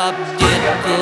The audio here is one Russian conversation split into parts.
баб, детка.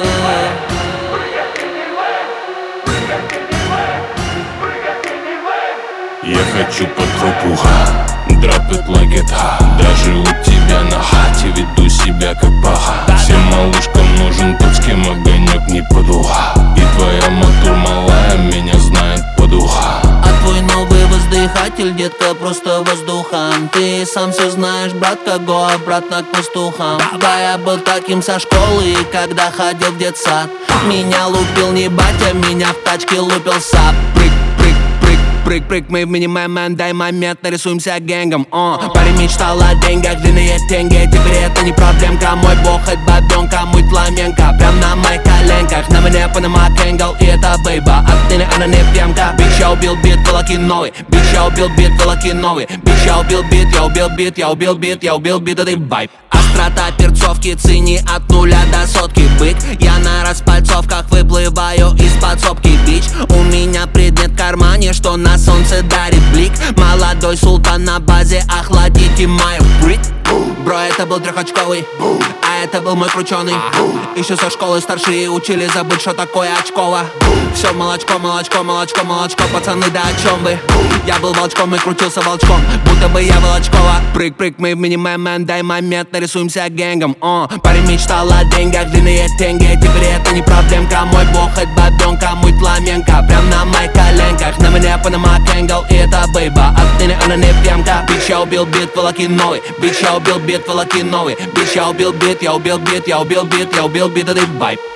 Я хочу по трупу, drop it like it hot. Даже у тебя на хате веду себя как паха. Всем малышкам нужен тот, с кем огонек не подуха. И твоя мотор малая меня знает по духа. А твой новый воздыхатель, детка, просто воздухом. Ты сам все знаешь, братка, го обратно к пастухам. Да, я был таким со школы, и когда ходил в детсад. Меня лупил не батя, меня в тачке лупил сап. Прыг, мы в мини-мэн, дай момент, нарисуемся гэнгом. Парень мечтал о деньгах, длинные деньги, теперь это не проблемка. Мой бог хоть бабенка, мой фламенко, прям на моих коленках. На мне Панама Кэнгл, и это бейба, отныне она не пьянка. Бич, я убил бит, волоки новый. Бич, я убил бит, волоки новый. Бич, я убил бит, я убил бит, я убил бит, я убил бит, это вайб. Острота перцовки, цени от 0 до сотки. Бык, я на распальцовках выплываю из подсобки. Бич, у меня предмет в кармане, что на солнце дарит блик. Молодой султан на базе, охладите мою брит. Бро, это был трехочковый, а это был мой крученый. Еще со школы старшие учили забыть, что такое очково. Все молочко, молочко, молочко, молочко, пацаны, да о чем вы? Я был волчком и крутился волчком, будто бы я Волочкова. Прыг, мы в мини-мэн, дай момент, нарисуемся гэнгом. Парень мечтал о деньгах, длинные деньги, теперь это не проблемка. Мой бог хоть бабенка, мой фламенко, прям на моих коленках. На мне Панама Кэнгл, и это бейба, отныне она не пьянка. Бич, я убил бит, волоки новый. Бич, я убил бит, волоки новый. Бич, я убил бит, я убил бит, я убил бит, я убил бит, это вайб.